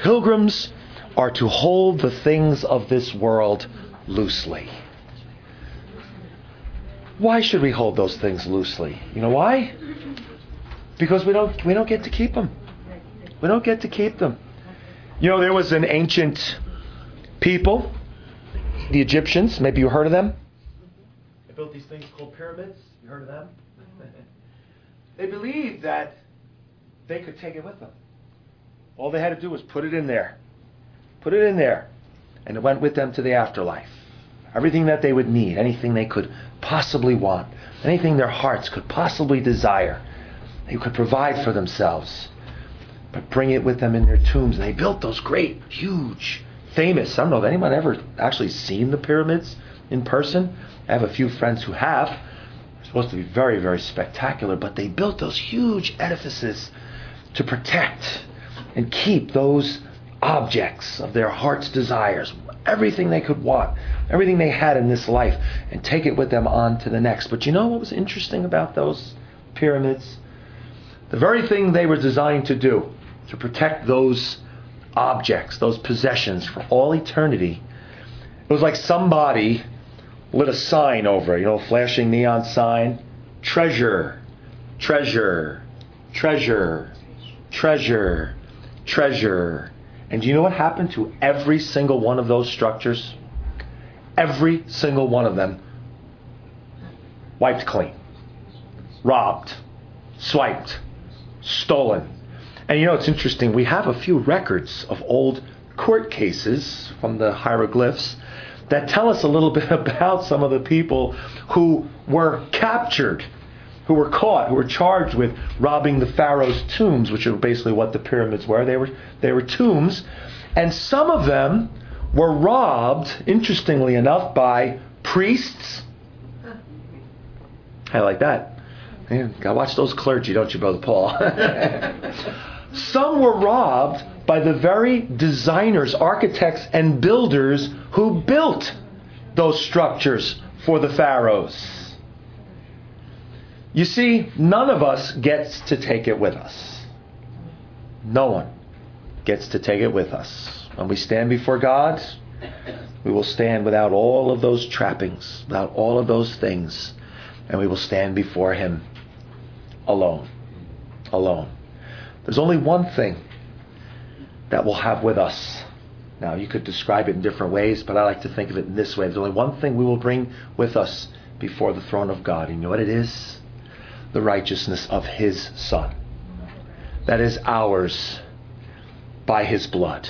pilgrims are to hold the things of this world loosely. Why should we hold those things loosely? You know why? Because we don't get to keep them. We don't get to keep them. You know, there was an ancient people, the Egyptians. Maybe you heard of them. They built these things called pyramids. You heard of them? They believed that they could take it with them. All they had to do was put it in there. Put it in there. And it went with them to the afterlife. Everything that they would need, anything they could possibly want, anything their hearts could possibly desire, they could provide for themselves. But bring it with them in their tombs. And they built those great, huge, famous, I don't know if anyone ever actually seen the pyramids in person. I have a few friends who have. They're supposed to be very, very spectacular. But they built those huge edifices to protect and keep those objects of their heart's desires, everything they could want, everything they had in this life, and take it with them on to the next. But you know what was interesting about those pyramids? The very thing they were designed to do, to protect those objects, those possessions for all eternity, it was like somebody lit a sign over it, flashing neon sign, treasure, treasure, treasure, treasure, treasure. And do you know what happened to every single one of those structures? Every single one of them wiped clean, robbed, swiped, stolen. And it's interesting, we have a few records of old court cases from the hieroglyphs that tell us a little bit about some of the people who were captured, who were caught, who were charged with robbing the pharaoh's tombs, which are basically what the pyramids were. They were tombs. And some of them were robbed, interestingly enough, by priests. I like that. Man, gotta watch those clergy, don't you, Brother Paul? Some were robbed by the very designers, architects, and builders who built those structures for the pharaohs. You see, none of us gets to take it with us. No one gets to take it with us. When we stand before God, we will stand without all of those trappings, without all of those things, and we will stand before Him alone. Alone. There's only one thing that we'll have with us. Now, you could describe it in different ways, but I like to think of it in this way. There's only one thing we will bring with us before the throne of God. And you know what it is? The righteousness of His Son. That is ours by His blood.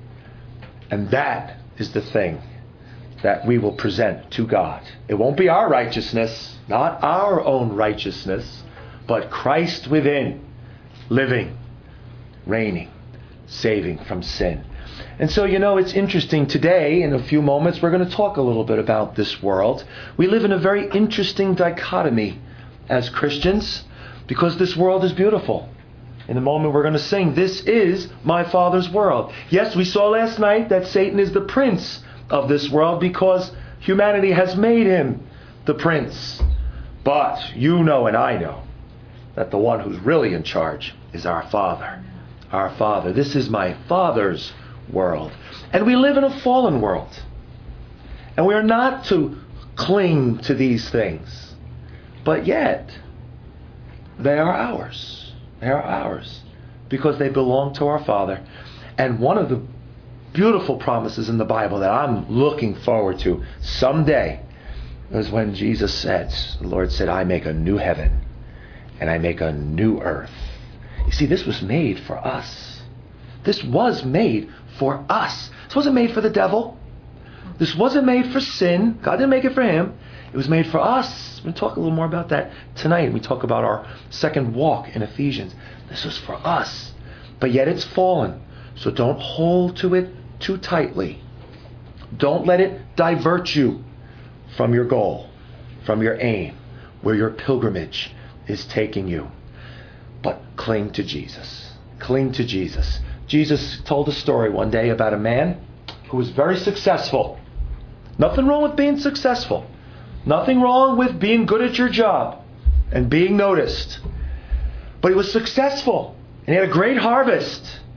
And that is the thing that we will present to God. It won't be our righteousness, not our own righteousness, but Christ within, living, reigning, saving from sin. And so, it's interesting. Today, in a few moments, we're going to talk a little bit about this world. We live in a very interesting dichotomy as Christians, because this world is beautiful. In a moment we're going to sing, "This is my Father's world." Yes, we saw last night that Satan is the prince of this world because humanity has made him the prince. But you know and I know that the one who's really in charge is our Father. Our Father. This is my Father's world. And we live in a fallen world. And we are not to cling to these things. But yet, they are ours. They are ours. Because they belong to our Father. And one of the beautiful promises in the Bible that I'm looking forward to someday is when Jesus said, the Lord said, "I make a new heaven and I make a new earth." You see, this was made for us. This was made for us. This wasn't made for the devil. This wasn't made for sin. God didn't make it for him. It was made for us. We're going to talk a little more about that tonight. We talk about our second walk in Ephesians. This was for us. But yet it's fallen. So don't hold to it too tightly. Don't let it divert you from your goal, from your aim, where your pilgrimage is taking you. But cling to Jesus. Cling to Jesus. Jesus told a story one day about a man who was very successful. Nothing wrong with being successful. Nothing wrong with being good at your job and being noticed. But he was successful and he had a great harvest.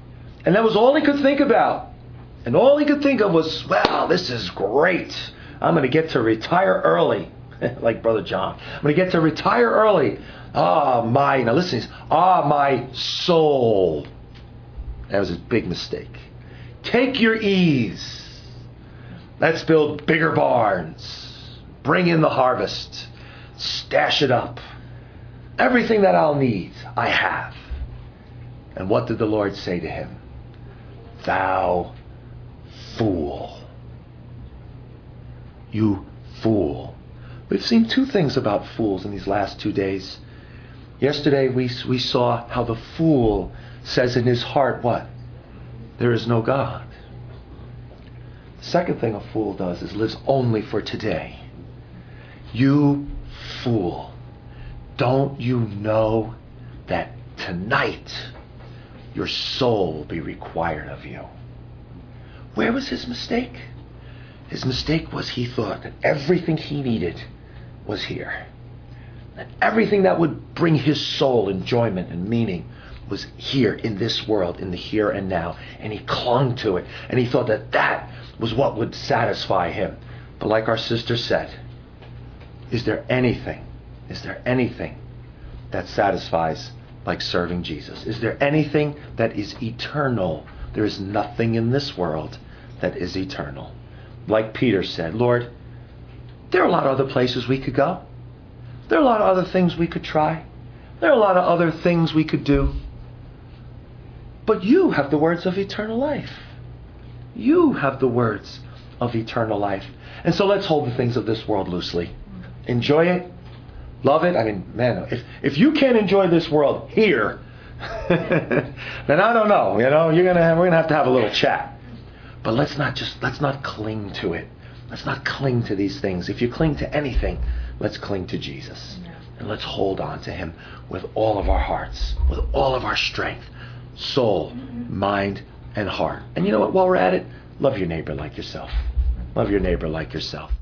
And that was all he could think about. And all he could think of was, wow, this is great. I'm going to get to retire early. Like Brother John. I'm going to get to retire early. Now listen, my soul. That was a big mistake. Take your ease. Let's build bigger barns. Bring in the harvest. Stash it up. Everything that I'll need, I have. And what did the Lord say to him? Thou fool. You fool. We've seen two things about fools in these last 2 days. Yesterday we saw how the fool says in his heart, what? There is no God. The second thing a fool does is lives only for today. You fool. Don't you know that tonight your soul will be required of you? Where was his mistake? His mistake was he thought that everything he needed was here. That everything that would bring his soul enjoyment and meaning was here in this world, in the here and now. And he clung to it. And he thought that that was what would satisfy him. But like our sister said, is there anything that satisfies like serving Jesus? Is there anything that is eternal? There is nothing in this world that is eternal. Like Peter said, Lord, there are a lot of other places we could go. There are a lot of other things we could try. There are a lot of other things we could do. But you have the words of eternal life. You have the words of eternal life. And so let's hold the things of this world loosely. Enjoy it. Love it. I mean, man, if you can't enjoy this world here, then I don't know. You know, we're gonna have to have a little chat. But let's not cling to it. Let's not cling to these things. If you cling to anything, let's cling to Jesus. And let's hold on to him with all of our hearts, with all of our strength, soul, mind, and heart. And you know what? While we're at it, love your neighbor like yourself. Love your neighbor like yourself.